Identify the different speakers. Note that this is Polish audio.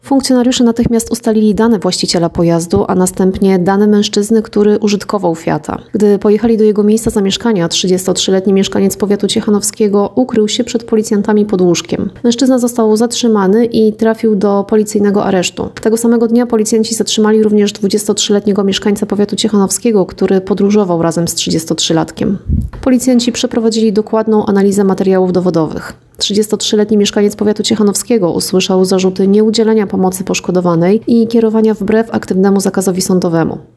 Speaker 1: Funkcjonariusze natychmiast ustalili dane właściciela pojazdu, a następnie dane mężczyzny, który użytkował Fiata. Gdy pojechali do jego miejsca zamieszkania, 33-letni mieszkaniec powiatu ciechanowskiego ukrył się przed policjantami pod łóżkiem. Mężczyzna został zatrzymany i trafił do policyjnego aresztu. Tego samego dnia policjanci zatrzymali również 23-letniego mieszkańca powiatu ciechanowskiego, który podróżował razem z 33-latkiem. Policjanci przeprowadzili dokładną analizę materiałów dowodowych. 33-letni mieszkaniec powiatu ciechanowskiego usłyszał zarzuty nieudzielenia pomocy poszkodowanej i kierowania wbrew aktywnemu zakazowi sądowemu.